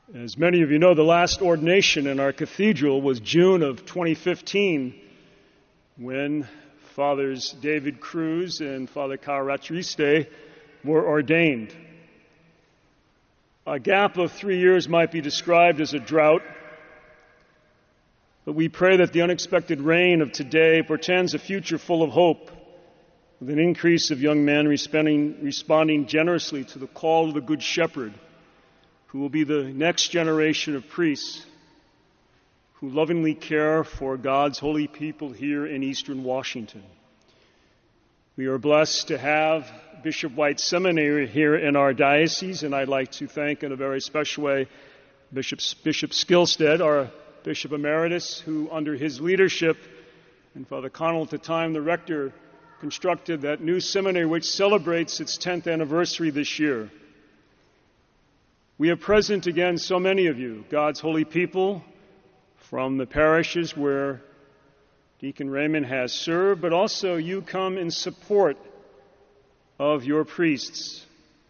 As many of you know, the last ordination in our cathedral was June of 2015, when Fathers David Cruz and Father Karatriste were ordained. A gap of 3 years might be described as a drought, but we pray that the unexpected rain of today portends a future full of hope, with an increase of young men responding generously to the call of the Good Shepherd, who will be the next generation of priests who lovingly care for God's holy people here in eastern Washington. We are blessed to have Bishop White Seminary here in our diocese, and I'd like to thank in a very special way Bishop Skillstead, our Bishop Emeritus, who under his leadership, and Father Connell at the time, the rector, constructed that new seminary which celebrates its 10th anniversary this year. We have present again so many of you, God's holy people, from the parishes where Deacon Raymond has served, but also you come in support of your priests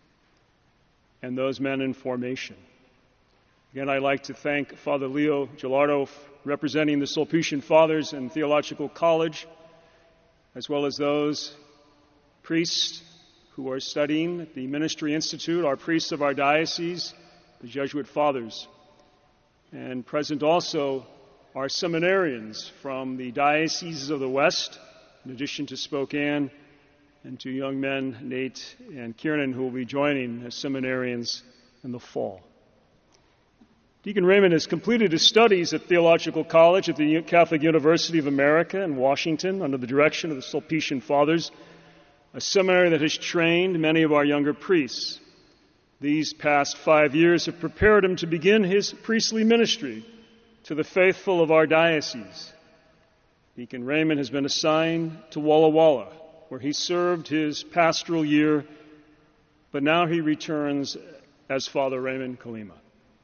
and those men in formation. Again, I'd like to thank Father Leo Gilardo, representing the Sulpician Fathers and Theological College, as well as those priests who are studying at the Ministry Institute, our priests of our diocese, the Jesuit Fathers, and present also our seminarians from the dioceses of the West, in addition to Spokane, and to young men, Nate and Kieran, who will be joining as seminarians in the fall. Deacon Raymond has completed his studies at Theological College at the Catholic University of America in Washington under the direction of the Sulpician Fathers, a seminary that has trained many of our younger priests. These past 5 years have prepared him to begin his priestly ministry to the faithful of our diocese. Deacon Raymond has been assigned to Walla Walla, where he served his pastoral year, but now he returns as Father Raymond Kalima.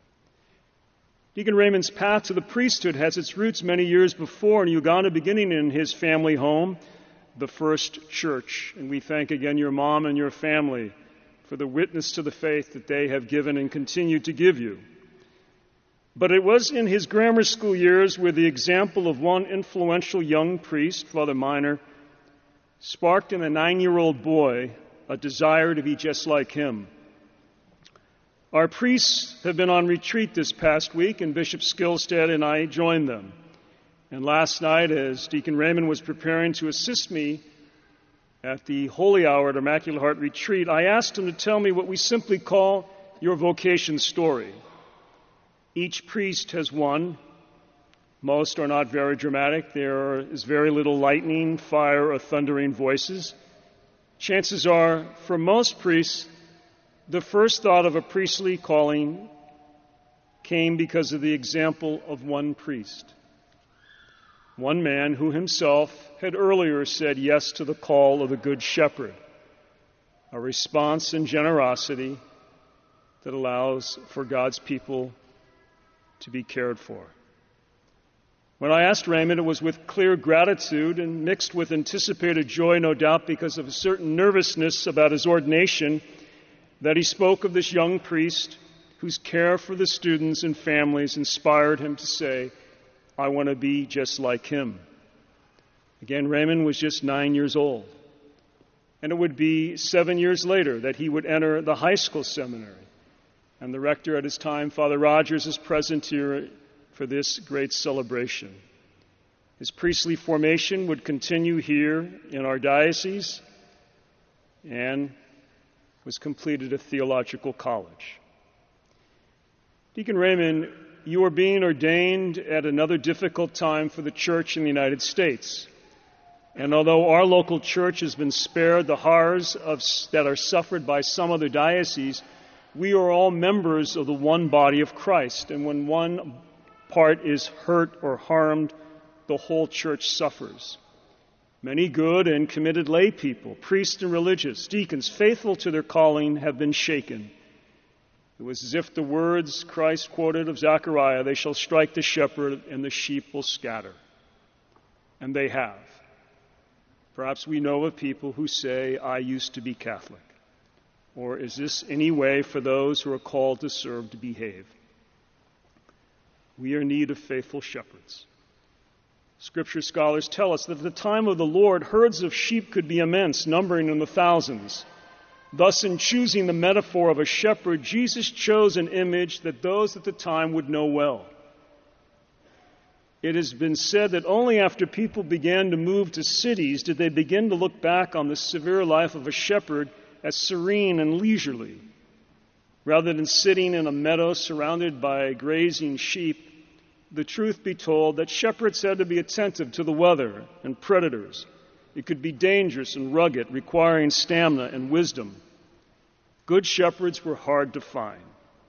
Deacon Raymond's path to the priesthood has its roots many years before in Uganda, beginning in his family home, the First Church. And we thank again your mom and your family for the witness to the faith that they have given and continue to give you. But it was in his grammar school years where the example of one influential young priest, Father Minor, sparked in a 9-year-old boy a desire to be just like him. Our priests have been on retreat this past week, and Bishop Skillstead and I joined them. And last night, as Deacon Raymond was preparing to assist me at the Holy Hour at Immaculate Heart Retreat, I asked him to tell me what we simply call your vocation story. Each priest has one. Most are not very dramatic. There is very little lightning, fire, or thundering voices. Chances are, for most priests, the first thought of a priestly calling came because of the example of one priest. One man who himself had earlier said yes to the call of the Good Shepherd, a response in generosity that allows for God's people to be cared for. When I asked Raymond, it was with clear gratitude and mixed with anticipated joy, no doubt because of a certain nervousness about his ordination, that he spoke of this young priest whose care for the students and families inspired him to say, I want to be just like him. Again, Raymond was just 9 years old. And it would be 7 years later that he would enter the high school seminary. And the rector at his time, Father Rogers, is present here for this great celebration. His priestly formation would continue here in our diocese and was completed at Theological College. Deacon Raymond, you are being ordained at another difficult time for the church in the United States. And although our local church has been spared the horrors that are suffered by some other dioceses, we are all members of the one body of Christ. And when one part is hurt or harmed, the whole church suffers. Many good and committed lay people, priests and religious, deacons, faithful to their calling, have been shaken. It was as if the words Christ quoted of Zechariah, they shall strike the shepherd and the sheep will scatter. And they have. Perhaps we know of people who say, I used to be Catholic. Or is this any way for those who are called to serve to behave? We are in need of faithful shepherds. Scripture scholars tell us that at the time of the Lord, herds of sheep could be immense, numbering in the thousands. Thus, in choosing the metaphor of a shepherd, Jesus chose an image that those at the time would know well. It has been said that only after people began to move to cities did they begin to look back on the severe life of a shepherd as serene and leisurely. Rather than sitting in a meadow surrounded by grazing sheep, the truth be told that shepherds had to be attentive to the weather and predators. It could be dangerous and rugged, requiring stamina and wisdom. Good shepherds were hard to find.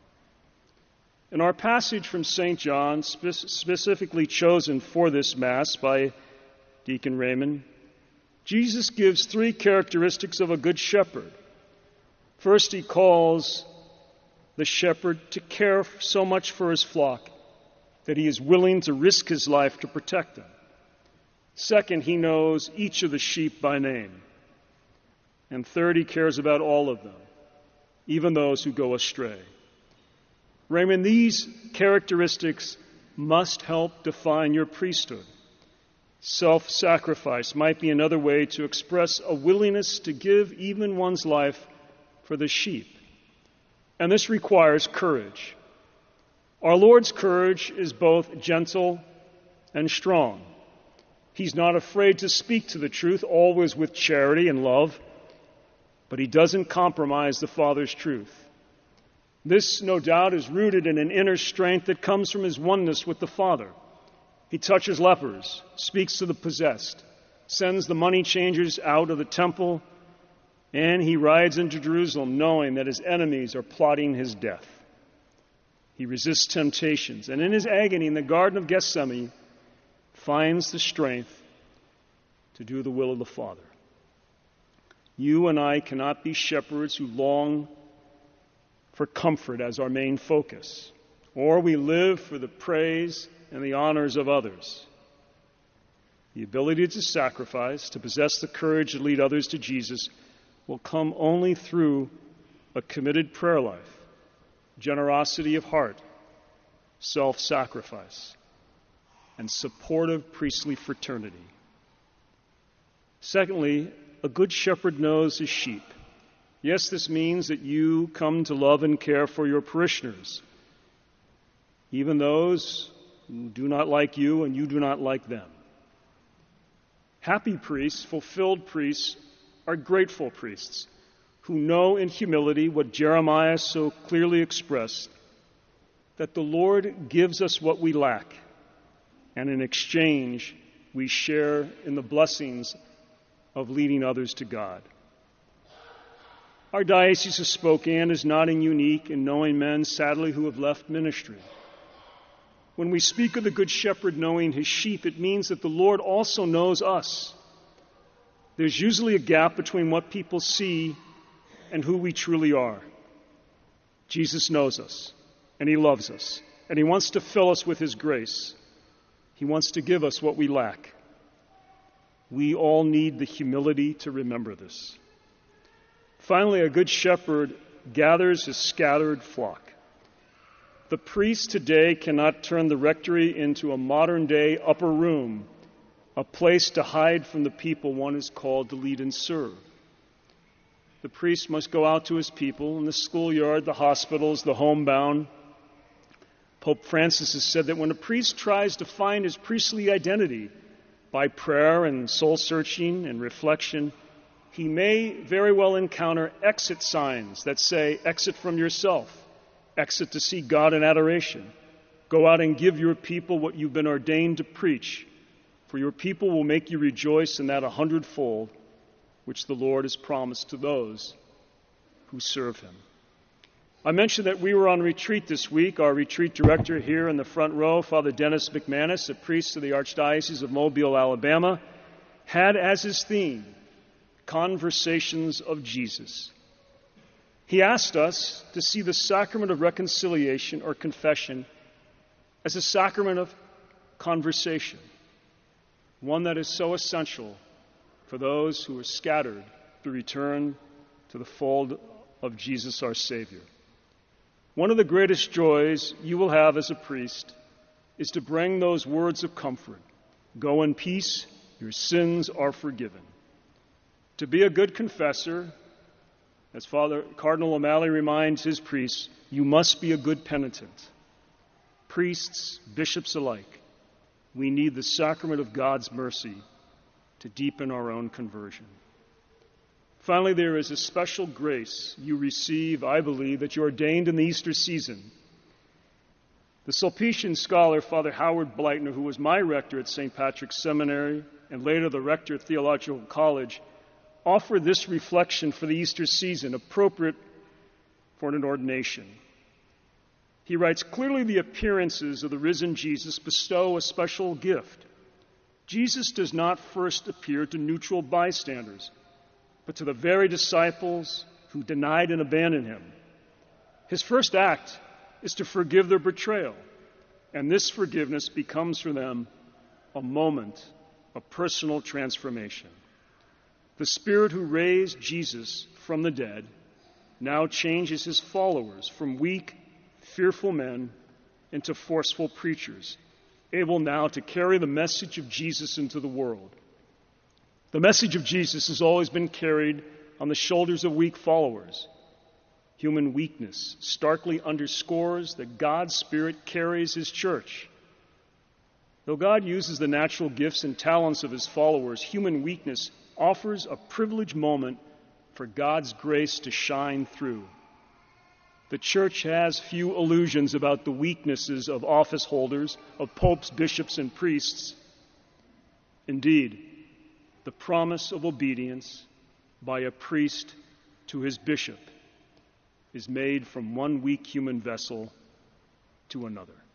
In our passage from St. John, specifically chosen for this Mass by Deacon Raymond, Jesus gives three characteristics of a good shepherd. First, he calls the shepherd to care so much for his flock that he is willing to risk his life to protect them. Second, he knows each of the sheep by name. And third, he cares about all of them, even those who go astray. Raymond, these characteristics must help define your priesthood. Self-sacrifice might be another way to express a willingness to give even one's life for the sheep. And this requires courage. Our Lord's courage is both gentle and strong. He's not afraid to speak to the truth, always with charity and love, but he doesn't compromise the Father's truth. This, no doubt, is rooted in an inner strength that comes from his oneness with the Father. He touches lepers, speaks to the possessed, sends the money changers out of the temple, and he rides into Jerusalem knowing that his enemies are plotting his death. He resists temptations, and in his agony in the Garden of Gethsemane, finds the strength to do the will of the Father. You and I cannot be shepherds who long for comfort as our main focus, or we live for the praise and the honors of others. The ability to sacrifice, to possess the courage to lead others to Jesus, will come only through a committed prayer life, generosity of heart, self-sacrifice, and supportive priestly fraternity. Secondly, a good shepherd knows his sheep. Yes, this means that you come to love and care for your parishioners, even those who do not like you and you do not like them. Happy priests, fulfilled priests, are grateful priests who know in humility what Jeremiah so clearly expressed, that the Lord gives us what we lack, and in exchange we share in the blessings of leading others to God. Our Diocese of Spokane is not unique in knowing men, sadly, who have left ministry. When we speak of the Good Shepherd knowing his sheep, it means that the Lord also knows us. There's usually a gap between what people see and who we truly are. Jesus knows us, and he loves us, and he wants to fill us with his grace. He wants to give us what we lack. We all need the humility to remember this. Finally, a good shepherd gathers his scattered flock. The priest today cannot turn the rectory into a modern-day upper room, a place to hide from the people one is called to lead and serve. The priest must go out to his people in the schoolyard, the hospitals, the homebound. Pope Francis has said that when a priest tries to find his priestly identity by prayer and soul-searching and reflection, he may very well encounter exit signs that say, exit from yourself, exit to see God in adoration. Go out and give your people what you've been ordained to preach, for your people will make you rejoice in that 100-fold, which the Lord has promised to those who serve him. I mentioned that we were on retreat this week. Our retreat director here in the front row, Father Dennis McManus, a priest of the Archdiocese of Mobile, Alabama, had as his theme, Conversations of Jesus. He asked us to see the sacrament of reconciliation or confession as a sacrament of conversation, one that is so essential for those who are scattered to return to the fold of Jesus our Savior. One of the greatest joys you will have as a priest is to bring those words of comfort. Go in peace, your sins are forgiven. To be a good confessor, as Father Cardinal O'Malley reminds his priests, you must be a good penitent. Priests, bishops alike, we need the sacrament of God's mercy to deepen our own conversion. Finally, there is a special grace you receive, I believe, that you're ordained in the Easter season. The Sulpician scholar, Father Howard Bleitner, who was my rector at St. Patrick's Seminary and later the rector at Theological College, offered this reflection for the Easter season, appropriate for an ordination. He writes, clearly the appearances of the risen Jesus bestow a special gift. Jesus does not first appear to neutral bystanders, but to the very disciples who denied and abandoned him. His first act is to forgive their betrayal, and this forgiveness becomes for them a moment of personal transformation. The Spirit who raised Jesus from the dead now changes his followers from weak, fearful men into forceful preachers, able now to carry the message of Jesus into the world. The message of Jesus has always been carried on the shoulders of weak followers. Human weakness starkly underscores that God's Spirit carries his church. Though God uses the natural gifts and talents of his followers, human weakness offers a privileged moment for God's grace to shine through. The church has few illusions about the weaknesses of office holders, of popes, bishops, and priests. Indeed, the promise of obedience by a priest to his bishop is made from one weak human vessel to another.